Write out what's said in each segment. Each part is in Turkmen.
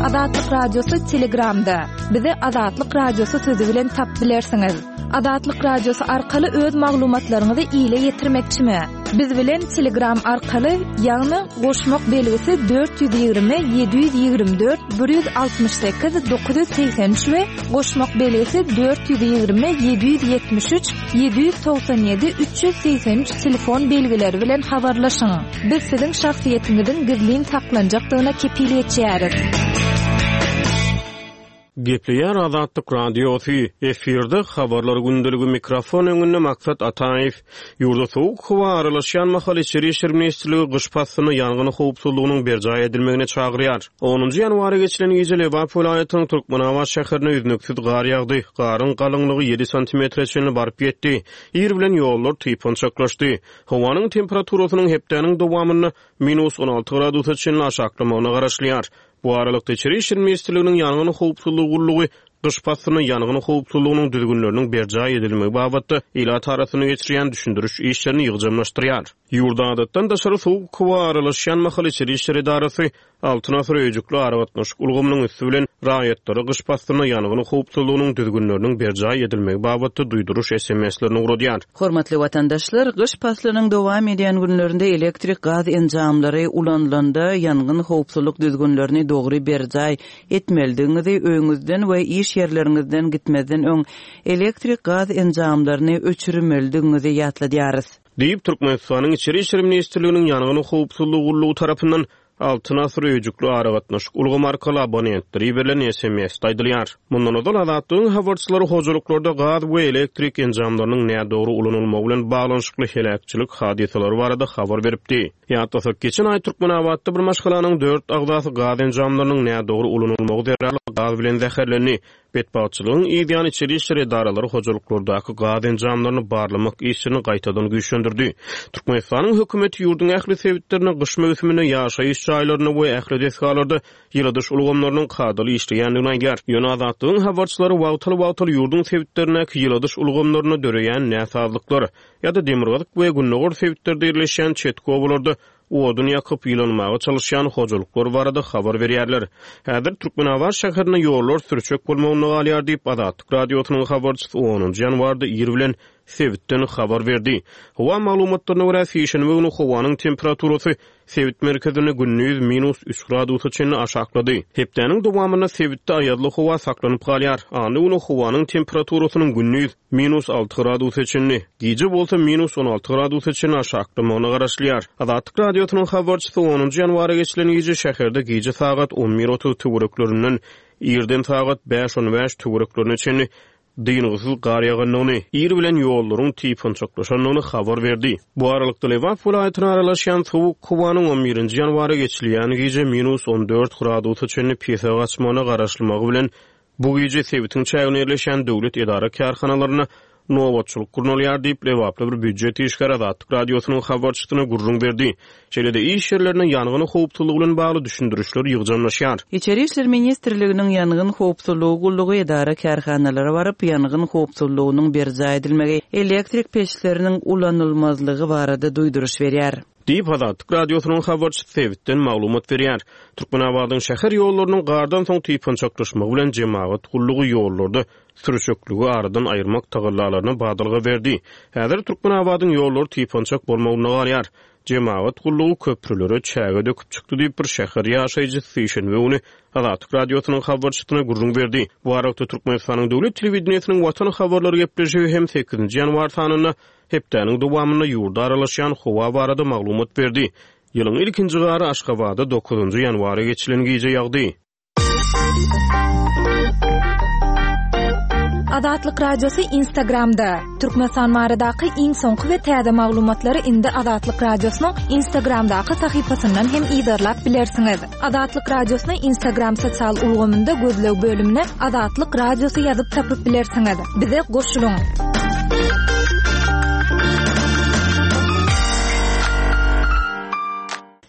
Adatlyk radiosu Telegramda. Bizi Adatlyk radiosu sözi bilen tap bilersiňiz. Adatlyk radiosu arkaly öz maglumatlaryňyzy ýyla ýetirmekçimi? Biz bilen Telegram arkaly ýagny goşmak belgisi 420 724 168 983 we goşmak belgisi 420 773 797 383 telefon belgileri bilen habarlaşyň. Biz siziň şahsiýetiňizin gizlin saklanjakdygyna kepiliyet çäriz. Gepleýär Adatlyk radiosu efirde habarlar gündəligi mikrofon öňünde Maksat Ataýew ýurda soğuk howa aralaşýan mahal içeri işler ministrligi gyş passyny ýangyn howpsuzlygynyň berjaý edilmegine çagyrýar. 10-njy ýanwara geçilen gece Lebap vilayatynyň Türkmenabat şäherine üznüksiz gar ýagdy. Garın galynlygy 7 cm baryp ýetdi. Ýer bilen ýollar typançaklaşdy. Howanyň temperaturasynyň hepdeniň dowamyny -16 gradusga çenli aşaklamagyna garaşlýar. Bu aralykda içeri işler ministrliginiň ýangyn howpsuzlygy gyş passyny ýangyn howpsuzlygynyň düzgünleriniň berjaý edilmegi babatda ila tarasyny geçirýän düşündürüş işlerini ýygjamlaşdyrýar. Ýurda adatdan daşary soğuk howa aralaşýan mahal içeri işler idarasy Altınasır öýjükli aragatnaşyk ulgamynyň üstü bilen raýatlary gyş passyny ýangyn howpsuzlygynyň düzgünleriniň berjaý edilmegi babatda duýduruş SMS-lerini uradýar. Hormatly watandaşlar, gyş passynyň dowam edýän günlerinde elektrik gaz enjamlary ulanylanda ýangyn howpsuzlyk düzgünlerini dogry berjaý etmelidiňizi öňüzden we iş yerleriňizden gitmeden öň elektrik gaz enjamlaryny öçürmelidiňizi ýatladýarys. Diýip Türkmenistanyň içeri işler ministrliginiň ýangyn howpsuzlygy gullugy tarapyndan Altınasır öýjükli aragatnaşyk ulgam arkaly abonentleri berilen SMS taýdylýar. Mundan öňe Adatlyň habarçylary hojuluklarda gaz we elektrik enjamlarynyň nädogry ulanylmagy bilen baglanyşykly helakçylyk hadiseleri barada habar beripdi. Ýa-da geçen aý Türkmenabatda bir maşgalanyň 4 agdasy gaz enjamlarynyň nädogry ulanylmagy derhal gaz bilen zäherlenýär. Betbaçylygyň ýa-da içeri işler idaralary hojuluklardaky gaz enjamlaryny barlamak işini gaýtadan güýçlendirdi. Türkmenistanyň hökümeti ýurdun ähli sebitlerini gyş mewsimine ýaşaýyş jaýlaryny we ähli desgalarda ýylydyş ulgamlarynyň kadaly işleýändigini aýdýar. Ýöne Adatlyň habarçylary wagtaly ýurdun sebitlerine ýylydyş ulgamlaryny döreýän näsazlyklary ýa-da demirgazyk we günnägör sebitlerde ýerleşýän çetkowalarda odun ýakyp ýylanmaga çalışýan hojuluklar barada habar berýärler. Häzir Türkmenabat şäherine ýollar sürçek bolmagyny galýar diýip Adatlyk radiosynyň habarçysy 10-njy ýanwarda ýer bilen sebitden habar berdi. Howa maglumatlaryna görä Fişin we howanyň temperaturasy sebit merkezine günnüz -3 gradusga çenli aşaklady. Hepdeniň dowamyna sebitde aýadly howa saklanyp galýar. Any ony howanyň temperaturasynyň günnüz -6 gradusga çenli, gije bolsa -16 gradusga çenli aşaklamagyna garaşlýar. Adatlyk radiosynyň habarçysy 10-njy ýanwara geçilen gije şäherde gije sagat 11:30 töwereklerinden ýerden sagat 5:15 töwereklerine çenli Dyngysyz gar ýaganyny, ýer bilen ýollaryň typançaklaşanyny habar berdi. Bu aralykda Lebap vilayatyna aralaşýan soğuk howanyň 11-nji ýanwara geçilýän gije -14 gradusga çenli piyasa gaçmagyna garaşlmagy bilen bu gije sebitiň çägine ýerleşen döwlet idara karhanalaryna nowatçylyk gurnalýar diýip Lebapda bir büdjet işgär Adatlyk radiosynyň habarçysyna gurrun berdi. Şeýle-de iş ýerlerine ýangyn howpsuzlygy bilen bagly düşündürüşler ýygjamlaşýar. İçeri işler ministrliginiň ýangyn howpsuzlygy gullugy idara karhanalary baryp ýangyn howpsuzlygynyň berjaý edilmegi elektrik peşleriniň ulanylmazlygy barada duýduruş berýär. Diýip Adatlyk radiosynyň habarçysy sebitden maglumat berýär. Türkmenabatyň şäher ýollarynyň gardan soň typançaklaşmagy bilen jemaat gullugy ýollarda sürçekligi aradan aýyrmak tagallalaryna badalga berdi. Häzir Türkmenabatyň ýollary typançak bolmagyna galýar. Jemaat gullugy köprülere çäge döküp çykdy diýip bir şäher ýaşaýjy Fişin we ony Adatlyk radiosynyň habarçysyna gurrun berdi. Bu arada Türkmenistanyň döwlet telewizionynyň watan habarlary gepleşigi hem 8-nji ýanwar sanyna hepdeniň dowamyna ýurda aralaşýan howa barada maglumat berdi. Ýylyň ilkinji gary Aşgabatda 9-njy ýanwara geçilen gije ýagdy. Adatlyk radiosu Instagramda. Türkmenistan baradaky iň soňky we täze maglumatlary indi Adatlyk radiosynyň Instagramdaky sahypasyndan hem ýydarlap bilersiňiz. Adatlyk radiosyny Instagram sosial ulgamynda gözleg bölümine Adatlyk radiosu ýazyp tapyp bilersiňiz. Bize goşulyň.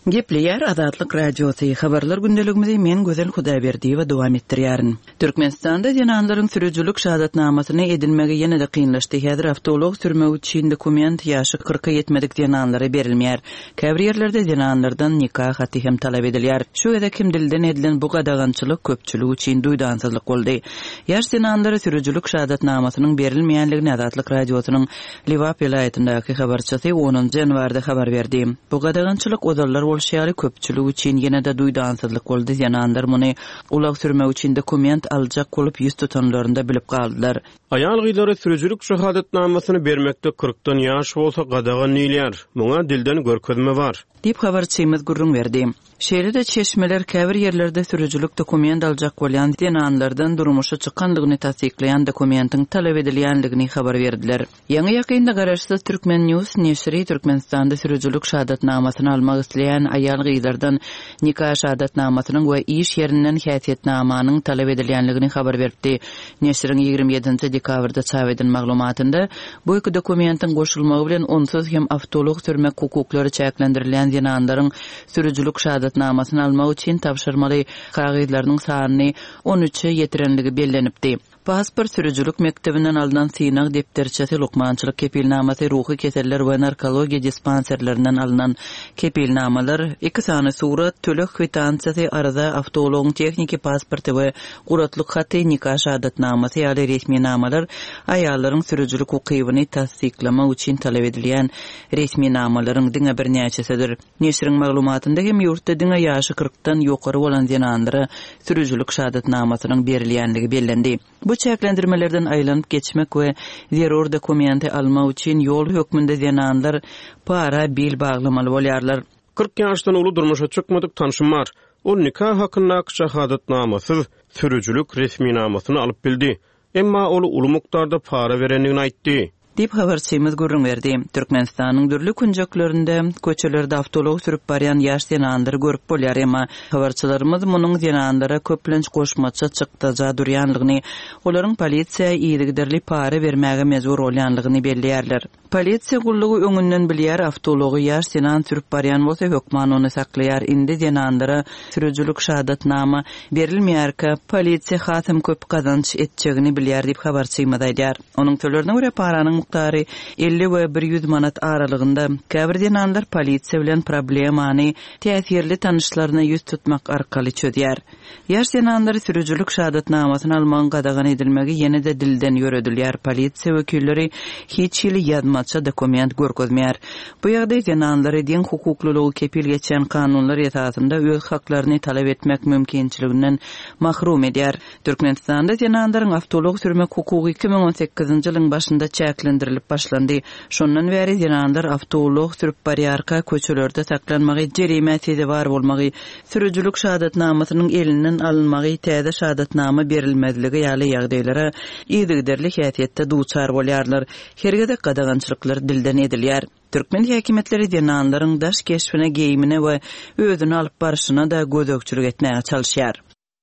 Gepleyer Azatlyk Radiosu habarlar gündeligimizi men Gözel Hudaýberdiýew we dowam etdirýärin. Türkmenistanda ýananlaryň sürüjülük şahatnamasyny edilmegi ýene-de kynlaşdy. Häzir awtolog sürme üçin dokument ýaşy 40-a ýetmedik ýananlara berilmeýär. Käbir ýerlerde ýananlardan nikah haty hem talap edilýär. Şu weda kim dilden edilen bu gadagançylyk köpçülik üçin duýdansyzlyk boldy. Ýaş ýananlara sürüjülük şahatnamasynyň berilmeýänligini Azatlyk Radiosynyň Liwap vilayatyndaky habarçysy 10 ýanwarda habar berdi. Bu gadagançylyk ozallar bolşýary köpçülik üçin ýene-de duýdansyzlyk boldy. Ýananlar muny ulag sürme üçin dokument aljak bolup ýüz tutanlarynda bilip galdylar. Aýal gyýlary sürüjülük şahadatnamasyny bermekde 40-dan ýaş bolsa gadagan ýylýar. Muňa dilden görkezme bar. Dip habarçymyz gurrun berdi. Şeýle-de çeşmeler käbir ýerlerde sürüjülük dokument aljak bolýan ýananlardan durmuşy çykanlygyny tasdiklaýan dokumentin talap edilýänligini habar berdiler. Ýa-ni ýakynda garaşsyz Türkmen News neşri Türkmenistanda sürüjülük şahadatnamasyny almak isleýän aýal gyýlardan nikah şahadatnamasynyň we iş ýerinden häsiýetnamanyň talap edilýänligini habar berdi. Neşriň 27 dekabrda çap edilen maglumatynda bu iki dokumentin goşulmagy bilen onsuz hem awtolog sürmek hukuklary çäklendirilýän ýananlaryň sürüjülük şahadatnamasyny almak üçin tapşyrmaly kagydlarynyň sanyny 13-e ýetirenligi bellenipdi. Pasport sürüjülük mektebinden alınan synag depterçesi lukmançylyk kepilnamasy ruhy keseller we narkologiýa dispanserlerinden alınan kepilnamalar, iki sany surat, tölek kwitansiýasy, arada awtologyň texniki pasporty we guratlyk haty, nikah şahadatnamasy ýa-da resmi namalar aýallaryň sürüjülük hukygyny tasdiklamak üçin talap edilýän resmi namalaryň diňe bir näçesidir. Neşriň maglumatynda hem ýurtda diňe ýaşy 40-dan ýokary bolan ýananlara sürüjülük şahadatnamasynyň berilýänligi bellendi. Bu çäklendirmelerden aýlanyp geçmek we zerur dokumenti almak üçin ýol hökmünde ýananlar para bil baglamaly bolýarlar. 40 ýaşdan uly durmuşa çykmadyk tanşym bar. O nikah hakyna şahadatnamasyz sürüjülük resmi namasyny alyp bildi. Emma ol uly mukdarda para berenligini aýtdy. Dip habarçymyz gurrun berdi. Türkmenistanyň dürli kunjaklarynda köçelerde awtolog sürüp barýan ýaş ýananlary görüp bolýar, emma habarçylarymyz munyň ýananlara köplenç goşmaça çykdyja durýanlygyny, olaryň polisiýa ýygyderli para bermäge mezur bolýanlygyny belliýärler. Polisiýa gullugy öňünden bilýär, awtology ýaş ýanan sürüp barýan bolsa hökman ony saklaýar. Indi ýananlara sürüjülük şahadatnama berilmeýärkä, polisiýa hatam köp kazanç etjegini bilýär diýip habarçymyz aýdýar. Onuň sözlerine görä paranyň miqdary 50 we 100 manat aralygynda. Käbir ýananlar polisiýa bilen problemany täsirli tanyşlaryna ýüz tutmak arkaly çözýär. Ýaş ýananlar sürüjülük şahadatnamasyny almagyň gadagan edilmegi ýene-de dilden ýöredilýär. Polisiýa wekilleri hiç ýyly ýazmaça dokument görkezmeýär. Bu ýagdaý ýananlary diň hukuklylygy kepil geçen kanunlar ýetadynda öz haklaryny talap etmek mümkinçiliginden mahrum edýär. Türkmenistanda ýananlaryň awtolog sürmek hukuky 2018-nji ýylyň başynda çäklendirilip başlandy. Şondan beri ýananlar awtolog sürüp barýarka köçelerde saklanmagy, jerime bar bolmagy, sürüjülük şahadatnamasynyň elinden alınmagy, täze şahadatnama berilmezligi ýaly ýagdaýlara ýygyderli häsiýetde duçar bolýarlar. Hergede gadagançylyklar dilden edilýär. Türkmen häkimetleri ýananlaryň daş keşfine, geýimine we özüni alyp barşyna da gözökçülük etmäge çalyşýar.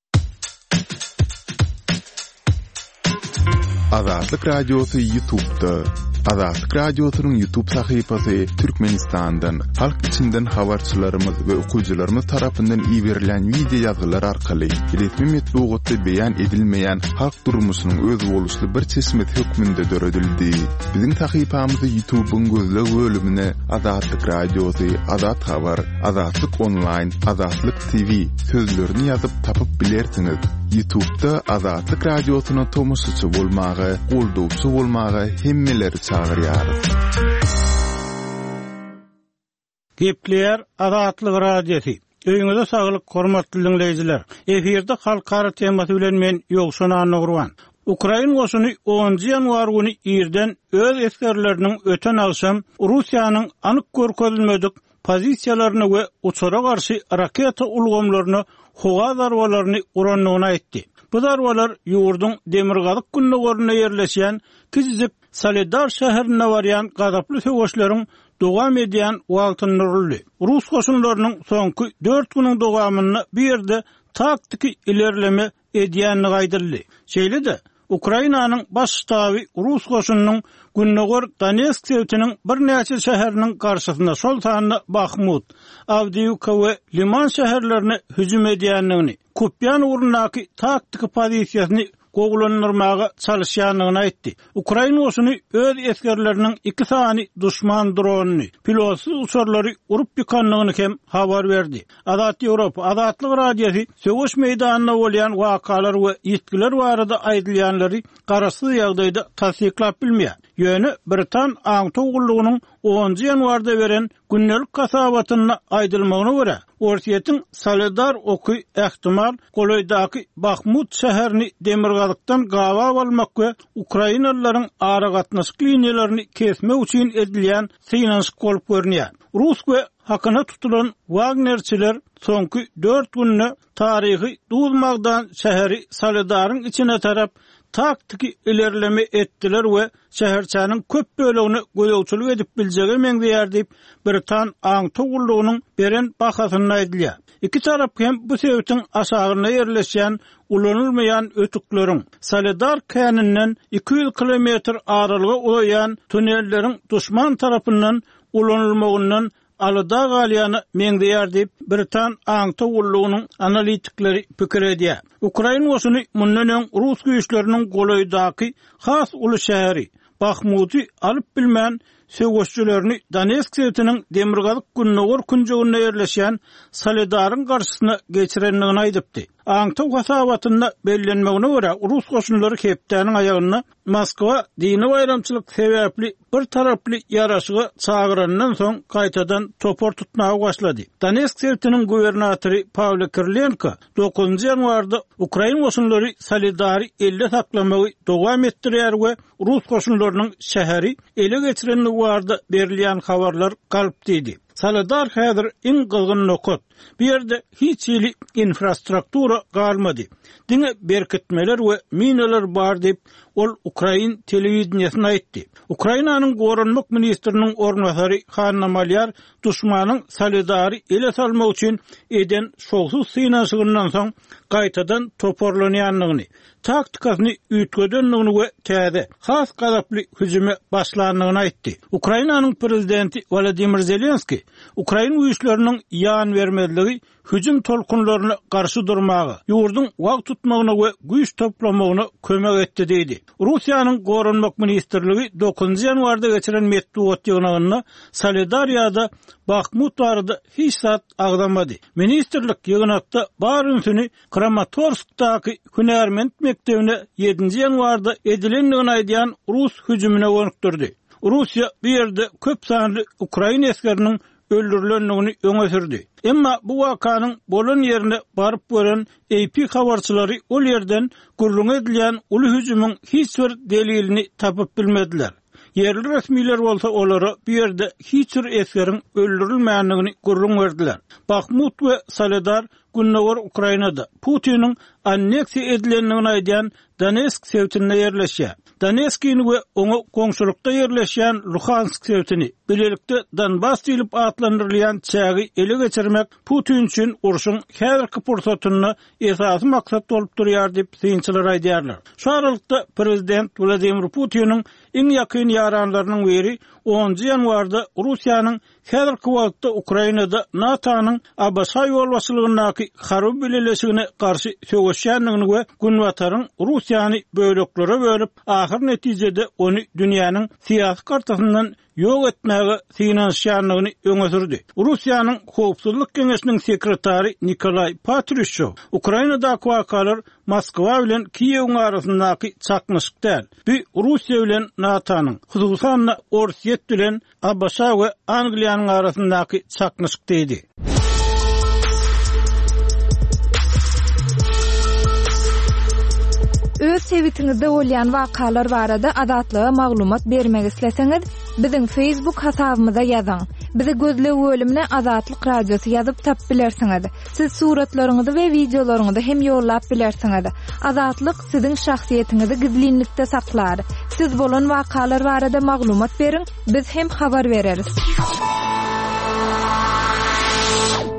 Azatlyk Radiosu YouTube'da. Azatlyk Radiosu'nun YouTube sahypasy Türkmenistandan, halk içinden habarçylarymyz we okuwçylarymyz tarapyndan iýerilen video ýazgylar arkaly resmi metbuatda beýan edilmeýän halk durmuşynyň öz boluşly bir çeşmet hökmünde döredildi. Biziň sahypamyzy YouTube'un gözle bölümine Azatlyk Radiosu, Azat Habar, Azatlyk Online, Azatlyk TV sözlerini ýazyp tapyp bilersiňiz. YouTube'da Azatlyk Radiosu'na tomoşçy bolmagy, goldowçy bolmagy hemmeleri çağırýar. Gepleyer Azatlyk Radiosu. Öýüňizde saglyk, hormatly dinleýijiler. Eferde halkara temasy bilen men Ýogşan Anagurwan. Ukraina goşuny 10 ýanwar güni ýerden öz eskerleriniň öten alşam Russiýanyň anyk görkezilmedik pozisiýalaryny we uçara garşy raketa ulgamlaryny, howa zarwalaryny uranlygyny aýtdy. Bu zarwalar ýurduň Demirgazyk günlüğüne ýerleşýän kiçik Soledar şäherine barýan gazaply söwüşleriň dowam edýän wagtyny nurildi. Rus goşunlarynyň soňky 4 güniň dowamyny bir ýerde taktiki ilerleme edýänligi aýdyldy. Şeýle-de Ukrainanyň baş ştaby Rus goşunynyň Günnogor Donetsk sewtiniň bir näçe şäheriniň garşysynda şol tanyny Bakhmut, Avdiivka we Liman şäherlerini hüjüm edýändigini, Kupyan urundaky taktik pozisiýasyny gogullandyrmaga çalışýanyny aýtdy. Ukraina goşuny öz eskerleriniň 2 sany düşman dronyny, pilotsuz uçurlary urup ýykanlygyny hem habar berdi. Azat Ýewropa Azatlyk radiosi söwüş meýdanyna bolýan wakalar we ýetkiler barada aýdylýanlary garaşsyz ýagdaýda tasdiklap bilmeýär. Ýöne Britan Aňtogullygynyň 10 ýanwarda beren günnelik kasabatyna aýdylmagyna görä, Orsiýetiň Soledar oky ähtimal Goloýdaky Bakhmut şäherini demirgazykdan gawa almak we Ukrainalylaryň ara gatnaşyk liniýalaryny kesmek üçin edilýän synaşyk bolup görünýär. Rus we hakyna tutulan Wagnerçiler soňky 4 günne taryhy duzmagdan şäheri Soledaryň içine tarap taktiki ilerleme ettiler we şäherçäniň köp bölegini goýawçylyk edip biljegi meňdeýär diýip Britan Aňtogullygynyň beren bahasyny aýdylýar. İki tarap hem bu sebäpden aşagyna ýerleşýän ulanylmaýan ötükleriň Soledar kanynynyň 200 kilometr aralyga ulaýan tunelleriň düşman tarapyndan ulanylmagyndan alyda galýany meňdeýär diýip Britan Aňtogullygynyň analitikleri pikir edýär. Ukraina goşuny mundan öň Rus güýçleriniň Goloýdaky has uly şäheri Bakhmuty alyp bilmän söwüşçülerini Donetsk sewtiniň demirgazyk Günnogor künjeginde ýerleşýän Soledaryň garşysyna geçirenligini aýdypdy. Aňtog hasabatyna bellenmegine görä Rus goşunlary hepdäniň aýagyna Moskwa dini bayramçylyk sebäpli bir taraply ýaraşygy çagyranyň soň gaýtadan topor tutmagy başlady. Donetsk sewtiniň gubernatory Pavlo Kirilenko 9 ýanwarda Ukraina goşunlary Soledary elde saklamagy dowam etdirýär we Rus goşunlarynyň şäheri ele geçirenligi barada berilýän habarlar galyp diýdi. Soledar häzir iň gylgyn nokot. Bu ýerde hiç ýyly infrastruktura galmady. Diňe berkitmeler we minalar bar diýip ol Ukrain telewizionyny aýtdy. Ukrainanyň gorunmak ministriniň ornwasary Hanna Malyar düşmanyň Soledary ele salmak üçin eden şolsuz synaşygyndan soň gaýtadan toporlanýanlygyny, taktikasyny üýtgedenligini we täze has gadaply hüjüme başlandygyny aýtdy. Ukrainanyň prezidenti Volodymyr Zelenski Ukraina güýçleriniň ýan vermezligi hüjüm tolkunlaryna garşy durmagy, ýurdun wagt tutmagyna we güýç toplamagyna kömek etdi diýdi. Russiýanyň gorunmak ministrligi 9 ýanwarda geçiren metbuat ýygnagyna Soledaryada Bakhmut barada hiç zat agdamady. Ministrlik ýygnakda bar ünsüni Kramatorskdaky Hünärment mektebine 7 ýanwarda edilenligini aýdýan Rus hüjümine gönükdirdi. Russiýa bu ýerde köp sanly Ukraina eskeriniň öldürilenligini öňe sürdi. Emma bu wakanyň bolan ýerine baryp gören AP habarçylary ol ýerden gurrun edilýän uly hüjümüň hiç bir delilini tapyp bilmediler. Yerli resmiler bolsa olara bu ýerde hiç bir eskerin öldürilmänligini gurrun berdiler. Bakhmut we Soledar Günnogor Ukrainada Putiniň anneksiýa edilenligini aýdýan Donetsk sewtinde ýerleşýär. Donetskini we oňa goňşulukda ýerleşýän Luhansk sewtini bilelikde Donbas diýilip atlandyrylýan çägi ele geçirmek Putin üçin uruşyň häzirki pursatyny esasy maksat bolup durýar diýip synçylar aýdýarlar. Şu aralykda prezident Vladimir Putiniň iň ýakyn ýaranlarynyň biri 10 ýanwarda Russiýanyň häzirki wagtda Ukrainada NATO'nyň Abşa ýolbaşçylygynaky haryp bileşigine garşy söwüşýänligini we Günwataryň Russiýany böleklere bölüp ahir netijede onu dünýäniň siýasy kartasyndan ýok etmäge synaşýanlygyny öňe sürdi. Russiýanyň Howpsuzlyk Keňeşiniň sekretary Nikolay Patrushev Ukrainadaky wakalar Moskwa bilen Kiýew arasyndaky çakmyşykda bu Russiýa bilen NATO'nyň hususan Orsiýet bilen Abşa we Angliýanyň arasyndaky çakmyşyk diýdi. Öz sebitiňizde bolýan wakalar barada adatlyga maglumat bermek isleseňiz, biziň Facebook hasabymyza ýazyň. Bizi gözle bölümine Azatlyk Radiosu ýazyp tap bilersiňiz. Siz suratlaryňyzy we videolaryňyzy hem ýollap bilersiňiz. Azatlyk siziň şahsiýetiniňizi gizlinlikde saklar. Siz bolan wakalar barada maglumat beriň, biz hem habar bereriz.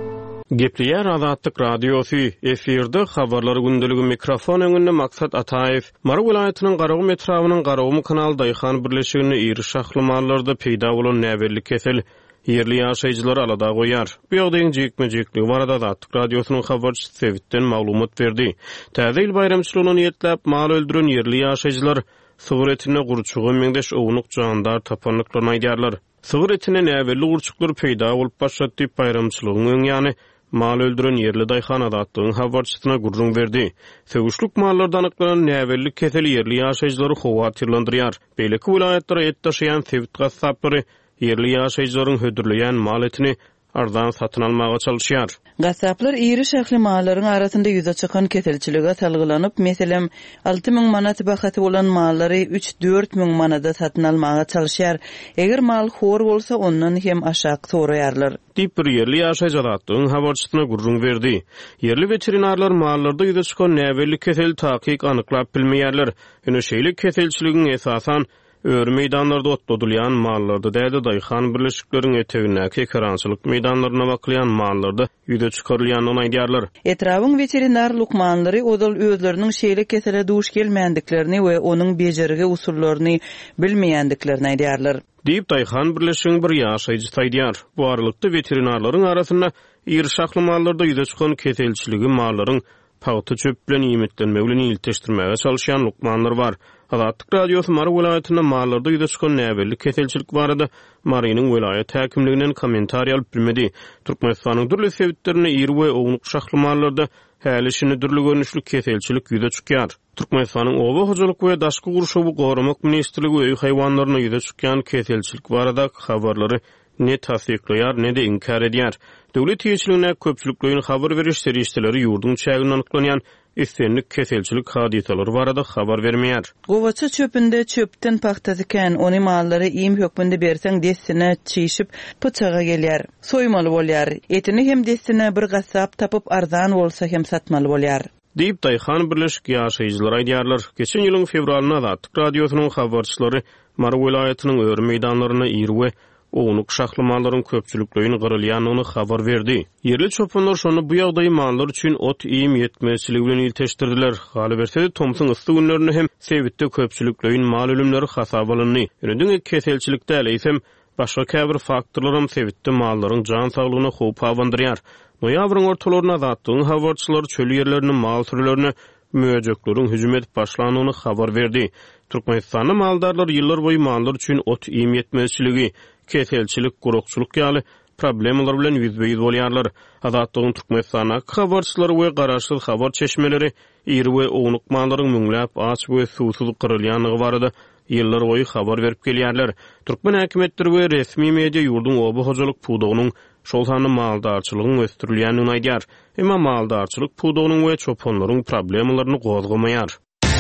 Gepleýär Azatlyk Radiosu efirde habarlar gündeligi mikrofon öňünde Maksat Ataev Mara welaýatynyň Garagum etrawynyň Garagum kanal Daýhan birleşigini iri şahlymalarda peýda bolan näberlik kesel yerli ýaşaýjylar alada goýar. Bu ýagdaýyň jekme-jekligi barada Azatlyk Radiosynyň habarçysy Sevitden maglumat berdi. Täze ýyl bayramçylygyny niýetlep mal öldüren yerli ýaşaýjylar sygyr etine gurçugy meňdeş ownuq jandar tapanlyklaryny aýdarlar. Sygyr etine näberli gurçuklar peýda bolup başlady bayramçylygyň ýany mal öldüren yerli Daýhan Azatlygyň habarçysyna gurrun berdi. Söwüşlük mallardan anyklanan näberlik keseli yerli ýaşaýjylary howatyrlandyrýar. Beýleki vilayatlara et taşıyan Sevit gassapary yerli ýaşaýjylaryň hödürleýän mal etini ardan satyn almaga çalışýar. Gassaplar iri şähli mallaryň arasynda ýüze çykan keselçilige salgylanyp, meselem 6000 manat bahaty bolan mallary 3-4 manada satyn almaga çalışýar. Eger mal hor bolsa ondan hem aşak soraýarlar. Diýip bir yerli ýaşaýjylaryň habarçysyna gurrun berdi. Yerli veterinarlar mallarda ýüze çykan näberli kesel takyk anyklap bilmeýärler. Ýöne şeýle keselçiligiň esasan öýre meýdanlarda otladylýan mallarda däde Daýhan birleşikleriniň etegindäki karançylyk meýdanlaryna baklayan mallarda ýüze çykarylýanyny aýdýarlar. Etrawyň veterinar lukmanlary odal özleriniň şeýle kesele duş gelmänliklerini we onuň bejerigi usullaryny bilmeýändiklerini aýdýarlar. Diýip Daýhan birleşiginiň bir ýaşaýjy taýdýar. Bu aralykda veterinarlaryň arasynda iri şahly mallarda ýüze çykan keselçiligi mallaryň paýty çöp bilen iýmitlenmegi bilen ilteşdirmäge çalışýan lukmanlar bar. Azatlyk Radiosu Mara welaýatyna mallarda ýüze çykan näberlik keselçilik barada Marynyň welaýat häkimliginden kommentariýa alyp bilmedi. Türkmenistanyň dürli sebitlerine iri we ownuq şahly mallarda häli dürli görnüşli keselçilik ýüze çykýar. Türkmenistanyň Oba hojalyk we daşky gurşuwy goramak ministrligi öý haýwanlaryna ýüze çykýan keselçilik barada habarlary ne tasdiklaýar ne de inkar edýär. Döwlet ýeşiligine köpçülikleýin habar beriş serişçileri ýurdun çägini anyklanýan istenlik keselçilik hadisalary barada habar bermeýär. Gowaça çöpünde çöpden paxtazyken ony mallary iýim hökmünde berseň dessine çyşyp pyçaga gelýär. Soýmaly bolýar. Etini hem dessine bir gassap tapyp arzan bolsa hem satmaly bolýar. Diýip Daýhan birleşik ýaşaýjylar aýdýarlar. Geçen ýylyň fevralyna Azatlyk Radiosynyň habarçylary Mara welaýatynyň öýre meýdanlaryna iri we ownuq şahly mallaryň köpçülikleýini gyrylýanyny habar berdi. Yerli çopanlar şonu bu ýagdaý mallar üçin ot iýim ýetmezçiligi bilen ilteşdirdiler. Haly berse Tomson ysty günlerini hem Sevitde köpçülikleýin mal ölümleri hasap alındy. Ýöne keselçilikde eleýsem başga käbir faktorlar hem Sevitde mallaryň jan saglygyna howp awandyrýar. Noýabryň ortalaryna Azatlygyň habarçylary çöl ýerlerini mal türlerini müýejekleriň hüjüm edip başlanyny habar berdi. Türkmenistanyň maldarlar ýyllar boýy mallar üçin ot iýim ýetmezçiligi, keselçilik, gurukçuluk ýaly problemler bilen ýüzbeýiz bolýarlar. Azatlygyň Türkmenistana habarçylary we garaşsyz habar çeşmeleri iri we ownuq mallaryň müňläp aç we suwsuz gyrylýanyny barada ýyllar boýy habar berip gelýärler. Türkmen häkimetleri we resmi media ýurdun Oba hojalyk pudugynyň şol sany maldarçylygyň östürilýänini aýdýar. Emma maldarçylyk pudugynyň we çopanlaryň problemlaryny gozgamaýar.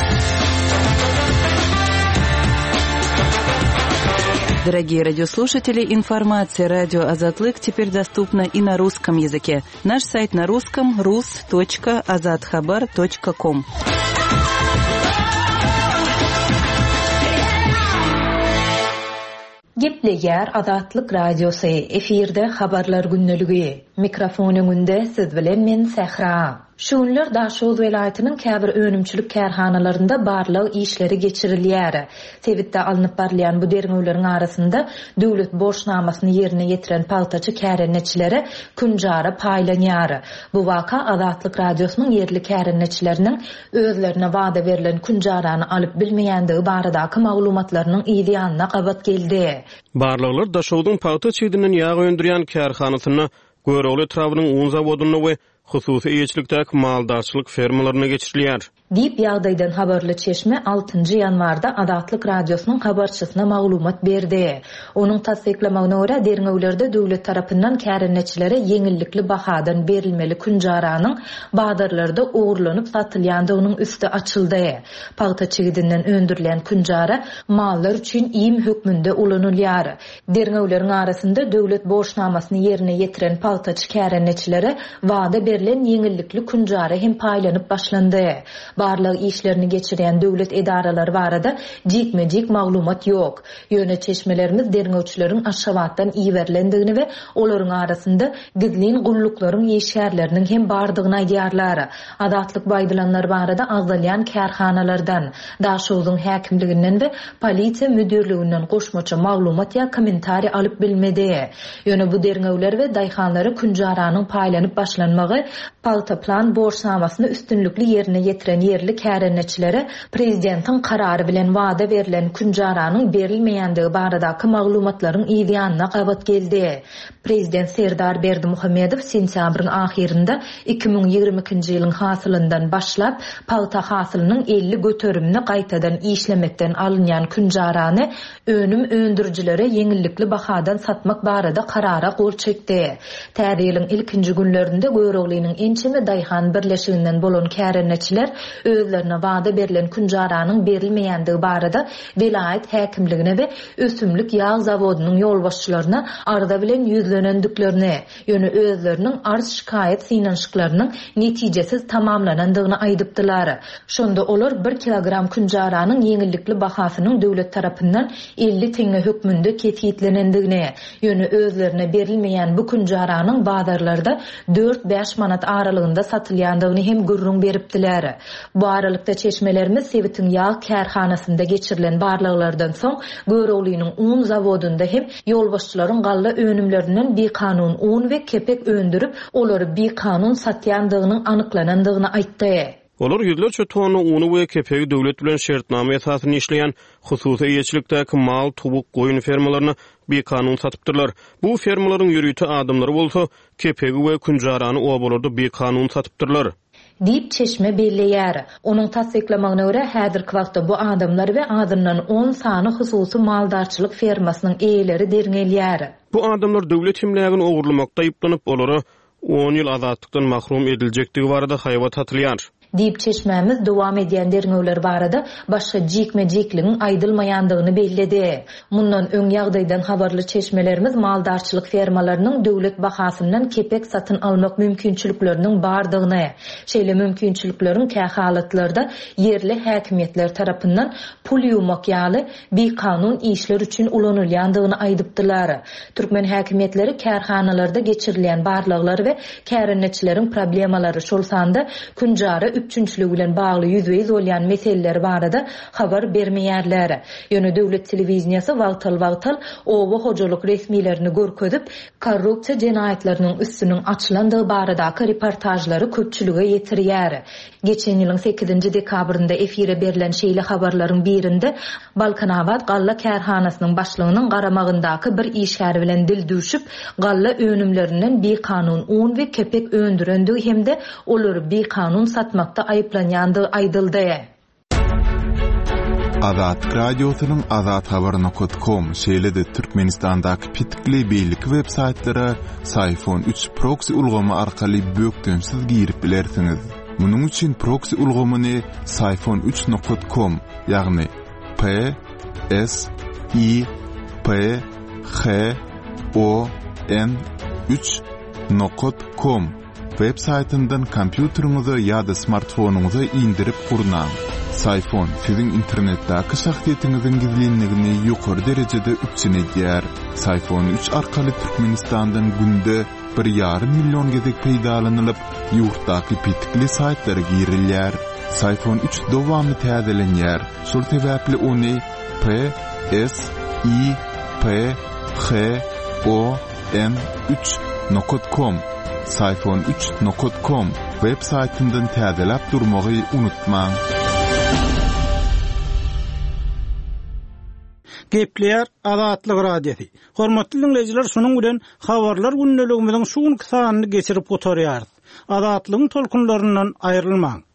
Дорогие радиослушатели, информация радио «Азатлык» теперь доступна и на русском языке. Наш сайт на русском rus.azatxabar.com. Gepleýär Azatlyk Radiosu efirde habarlar günneligi. Mikrofon öňünde siz bilen men Sehra. Şunlar Daşoz welaýatynyň käbir önümçilik kärhanalarynda barlyk işleri geçirilýär. Sevitde alınıp barlayan bu derňewleriň arasynda döwlet borçnamasyny ýerine ýetiren paltaçy kärenneçilere künjara paýlanýar. Bu waka Azatlyk Radiosynyň yerli kärenneçileriniň özlerine wada berilen künjarany alyp bilmeýändigi baradaky maglumatlarynyň ýa-da gabat geldi. Barlyklar Daşowdyň paltaçy ýedinden ýağ öndürýän kärhanasyna Göreğli etrawynyň un zawodyna we hususy eýçilikdäki maldarçylyk fermalaryna geçirilýär. Diýip ýagdaýdan habarly çeşme 6-njy ýanwarda Azatlyk Radiosynyň habarçysyna maglumat berdi. Onuň tasdiklamagyna görä derňewlerde döwlet tarapyndan kärenneçilere yeňillikli bahadan berilmeli künjaranyň bazarlarda ugurlanyp satylýandy onuň üstü açyldy. Paýta çegidinden öndürilen künjara mallar üçin iýim hökmünde ulanylýar. Derňewleriň arasynda döwlet borçnamasyny ýerine ýetiren paýtaçy kärenneçilere wada berilen yeňillikli künjara hem paýlanyp başlandy. barlyk işlerini geçiren döwlet edaralary barada jikme-jik maglumat ýok. Ýöne çeşmelerimiz derňewçileriň aşgabatdan iýerlendigini we olaryň arasynda gizlin gulluklaryň ýeşärleriniň hem bardygyna aýdýarlar. Adatlyk baýdylanlar barada agzalýan kärhanalardan, daşowyň häkimliginden we polisiýa müdürliginden goşmaça maglumat ýa kommentari alyp bilmedi. Ýöne bu derňewler we daýhanlary künjaranyň paýlanyp başlanmagy paltaplan borçnamasyny üstünlükli ýerine ýetiren ýerli kärenetçilere prezidentiň karary bilen wada berilen künjaranyň berilmeýändigi baradaky maglumatlaryň ýa-da gabat geldi. Prezident Serdar Berdimuhammedow sentýabryň ahirinde 2022-nji ýylyň hasylyndan başlap palta hasylynyň 50 göterimini gaýtadan işlemekden alınýan künjarany önüm öndürjilere ýeňillikli bahadan satmak barada karara gol çekdi. Täze ýylyň ilkinji günlerinde Göregliňiň ençeme daýhan birleşiginden bolan kärenetçiler özlerine wada berilen künjaranyň berilmeýändigi barada vilayet häkimligine we ösümlik ýağ zawodynyň ýolbaşçylaryna arda bilen ýüzlenendiklerini, ýöne özleriniň arz şikayet synanşyklarynyň netijesiz tamamlanandygyny aýdypdylar. Şonda olar 1 kilogram künjaranyň ýeňillikli bahasynyň döwlet tarapyndan 50 teňe hökmünde ketýitlenendigini, ýöne özlerine berilmeýän bu künjaranyň bazarlarda 4-5 manat aralygynda satylýandygyny hem gürrüň beripdiler. Bu aralykda çeşmelerimiz Sevitin ýağ kärhanasynda geçirilen barlyklardan soň Göregliňiň un zawodunda hem ýolbaşçylaryň galla önümlerinden bir kanun un we kepek öndürüp olary bir kanun satýandygynyň anyklanandygyny aýtdy. Olar ýüzlerçe tonu uny we kepegi döwlet bilen şertname esasyny işleýän hususy ýeçilikdäki mal, tubuk, goýun fermalaryna bir kanun satypdyrlar. Bu fermalaryň ýürüýti adamlary bolsa, kepegi we künjarany obalarda bir kanun satypdyrlar. Dip çeşme belleýär. Onuň tasdiklamagyna görä häzirki wagtda bu adamlar we adından 10 sany hususy maldarçylyk fermasynyň eýeleri derňelýär. Bu adamlar döwlet himlägini ogurlamakda aýyplanyp olary 10 ýyl azatlykdan mahrum ediljekdigi barada haýbat atylýar. Dip çeşmemiz dowam edýän derňewler barada başga jikme-jikligiň aýdylmaýandygyny belledi. Mundan öň ýagdaýdan habarly çeşmelerimiz maldarçylyk fermalarynyň döwlet bahasyndan kepek satyn almak mümkinçilikleriniň bardygyny, şeýle mümkinçilikleriň kähalatlarda yerli häkimetler tarapyndan pul ýumak ýaly bir kanun işler üçin ulanylýandygyny aýdypdylar. Türkmen häkimetleri kärhanalarda geçirilen barlyklar we kärenetçileriň problemalary şol sanda künjara üçünçülügi bilen bagly ýüzüýiz bolýan meseleler barada habar bermeýärler. Ýöne döwlet telewizionýasy wagtal owa hojalyk resmilerini görkezip, korrupsiýa jenaýetleriniň üstüniň açylandygy baradaky reportajlary köpçülüge ýetirýär. Geçen ýylyň 8-nji dekabrynda efire berilen şeýle habarlaryň birinde Balkanabad galla kärhanasynyň başlygynyň garamagyndaky bir işgär bilen dil düşüp, galla önümlerinden bir kanun un we kepek öndürendigi hemde olary bir kanun satmakda aýyplanýandygy aýdyldy. Azat radiosynyň azathabar.com şeýle-de Türkmenistandaky pitikli beýlik web saytlary Sayfon 3 proxy ulgamy arkaly bökdensiz girip bilersiňiz. Munuň üçin proxy ulgamyny sayfon3.com ýagny PSYPHON3.com web saytyndan kompýuteriňize ýa-da smartfonuňyza indirip gurnaň. Sayfon siziň internetdäki şahsiýetiňiziň gizlinligini ýokary derejede üçinedýär. Sayfon 3 arkaly Türkmenistandan günde 1,5 milyon gezek peýdalanylyp, ýurtdaky pitikli saytlara girilýär. Sayfon 3 dowamy täzelenýär. Şol sebäpli ony PSYPHON3.com sayfon3.com web saytyndan täzelap durmagy unutmaň. Gepleýär Azatlyk radiosi. Hormatly dinleýijiler, şunuň bilen habarlar günneligimiziň şuň kysanyny geçirip oturýar. Azatlygyň tolkunlaryndan aýrylmaň.